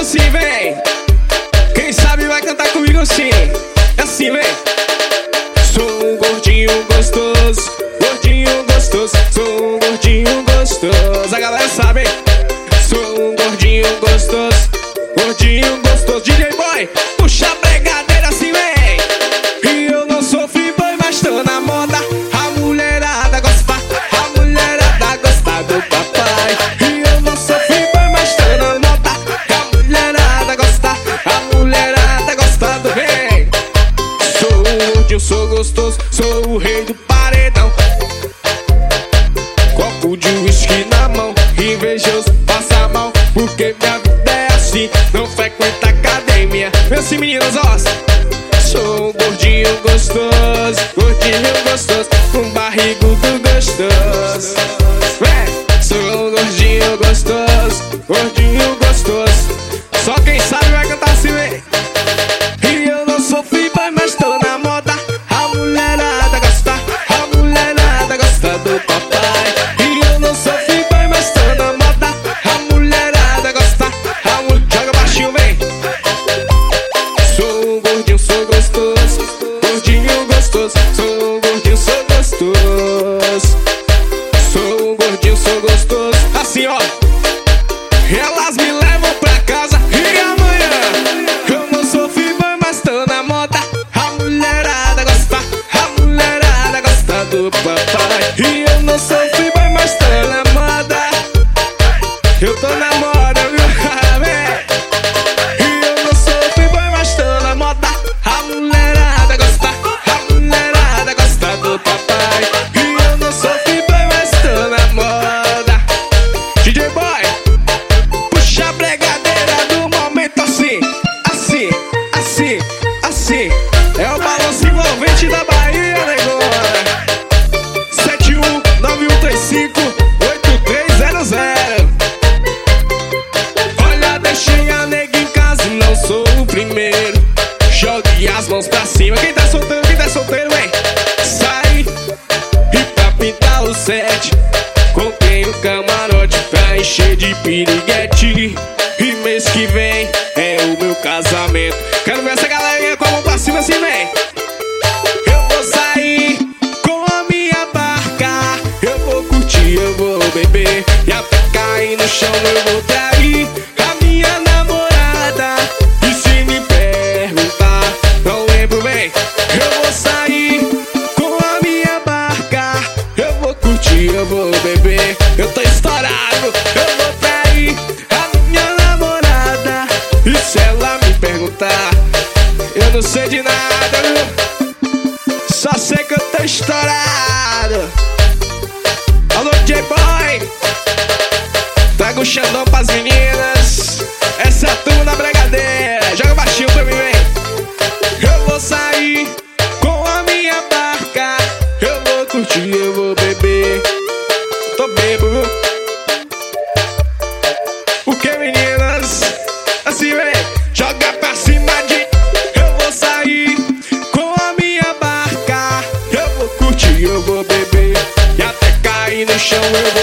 assim, vem. Quem sabe vai cantar comigo assim. É assim, vem. Sou um gordinho gostoso, gordinho gostoso, sou um gordinho gostoso. A galera sabe, hein? Sou um gordinho gostoso, gordinho gostoso. DJ Boy, puxa a brigadeira assim, vem. E eu não sou free boy, mas tô na moda. A mulherada gosta, a mulherada gosta do papai. E eu não sou free boy, mas tô na moda. A mulherada gosta, a mulherada gosta do rei. Sou um gordinho, sou gostoso, sou o rei do paredão. Copo de uísque na mão, invejoso passa mal, porque minha vida é assim, não frequenta academia. Assim, meninas, ó. Sou um gordinho gostoso, gordinho gostoso, um barrigudo gostoso. Sou um gordinho gostoso, gordinho gostoso. Só quem sabe vai cantar assim, vem. E eu não sou free boy, mas tô na moda. A mulherada gosta, a mulherada gosta do papai. E eu não sou free boy, mas tô na moda. A mulherada gosta, a mulher... Joga baixinho, vem. Sou um gordinho, sou gostoso, gordinho gostoso, sou um gordinho, sou gostoso. Sou um gordinho, sou gostoso. Assim, ó. Elas me levam pra casa e amanhã eu não sou free boy, mas tô na moda. A mulherada gosta, a mulherada gosta do papai. E eu não sou free boy, mas tô na moda. Eu tô na moda, viu? E eu não sou free boy, mas tô na moda. A mulherada gosta, a mulherada gosta do papai. E eu não sou free boy, mas tô na moda. DJ Boy, puxa a bregadeira do momento assim, assim, assim, assim. É o balanço envolvente da Bahia, negona. 7191358300. Olha, deixei a nega em casa e não sou o primeiro. Jogue as mãos pra cima. Quem tá solteiro, vem. Sai e pra pintar o set, comprei um camarote pra encher de piriguete. E mês que vem é o meu casamento. Quero ver essa galerinha com a mão pra cima assim, vem. Eu vou sair com a minha barca, eu vou curtir, eu vou beber, e até cair no chão eu vou trair a minha namorada. E se me perguntar, não lembro bem. Eu vou sair com a minha barca, eu vou curtir, eu vou beber, eu tô estourado, eu vou trair a minha namorada. E se ela me perguntar, eu não sei de nada, viu? Só sei que eu tô estourado. Alô, DJ Boy, traga o Xandão pras meninas. Essa é a turma da bregadeira. Joga baixinho pra mim, vem. Eu vou sair com a minha barca, eu vou curtir, eu vou beber. Tô bebo, viu? O que, meninas? Assim, vem. Joga pra cima de... Eu vou sair com a minha barca, eu vou curtir, eu vou beber, e até cair no chão eu